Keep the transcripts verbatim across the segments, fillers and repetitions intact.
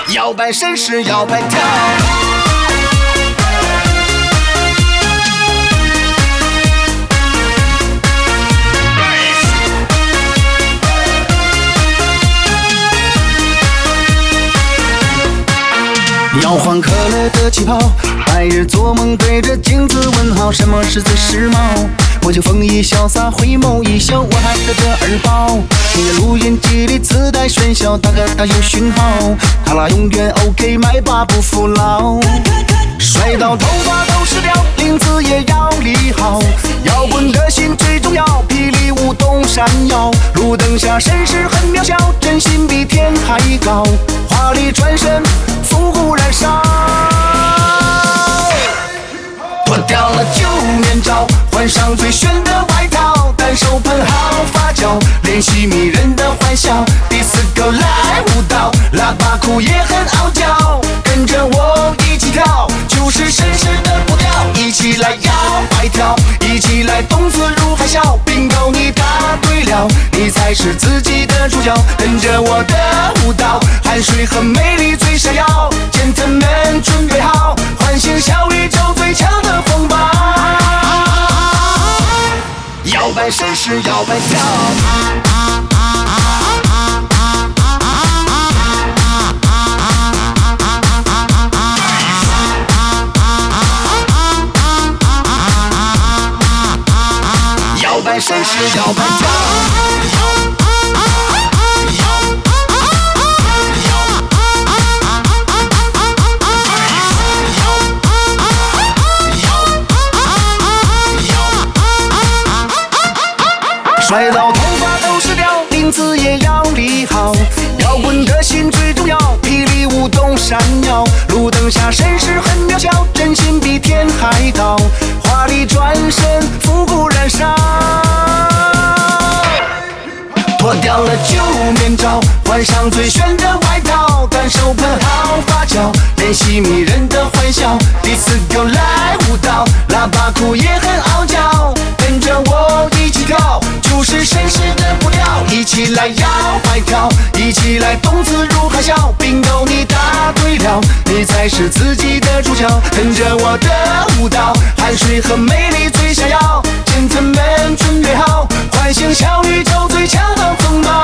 摇摆绅士摇摆跳。摇晃可乐的气泡，白日做梦对着镜子问号，什么是最时髦？我就风一潇洒，回眸一笑，我还带着耳包。你的录音机里自带喧嚣，大哥大有讯号，他俩永远 OK， 麦霸不服老。摔到头发都湿掉，领子也要理好。摇滚的心最重要，霹雳舞动闪耀。路灯下绅士很渺小，真心比天还高。华丽转身，复古燃烧。脱掉了旧面罩，换上最炫的外套，单手喷好发胶，练习迷人的欢笑。Disco 来舞蹈，喇叭裤也很傲娇，跟着我一起跳，就是绅士的步调。一起来摇摆跳，一起来动作如海啸。Bingo， 你答对了，你才是自己的主角。跟着我的舞蹈，汗水和美丽最闪耀。Gentlemen 准备好，唤醒小宇宙最强的风暴。摇摆绅士摇摆跳。摇摆绅士摇摆跳。摔到头发都湿掉，领子也要理好。摇滚的心最重要，霹雳舞动闪耀。路灯下绅士很渺小，真心比天还高。华丽转身，复古燃烧。脱掉了旧面罩，换上最炫的外套，单手喷好发胶，练习迷人的欢笑。Disco 来舞蹈，喇叭裤也很傲娇，跟着我一起跳，就是绅士的步调。一起来摇摆跳，一起来动姿如海啸。Bingo， 你答对了，你才是自己的主角。跟着我的舞蹈，汗水和美丽最闪耀。Gentlemen 准备好，唤醒小宇宙最强的风暴。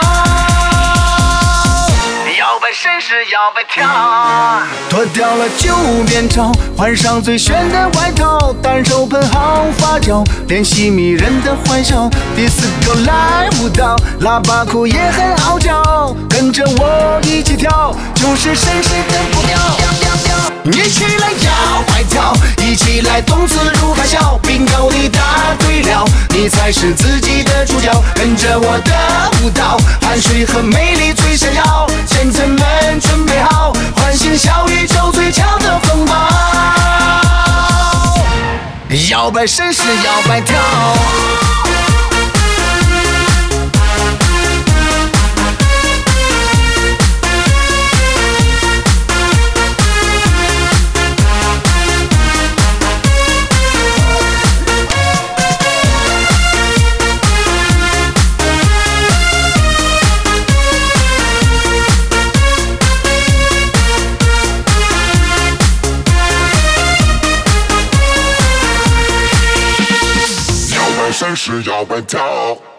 摇摆绅士摇摆跳，脱掉了旧面罩，换上最炫的外套，单手喷好发胶，练习迷人的欢笑。Disco 来舞蹈，喇叭裤也很傲娇，跟着我一起跳，就是绅士的步调。一起来摇摆跳，一起来动姿如海啸。Bingo， 你答对了，你才是自己的主角。跟着我的舞蹈，汗水和美丽最闪耀。Gentlemen 准备好，唤醒小宇宙最强的风暴。摇摆绅士摇摆跳。 绅士摇摆跳。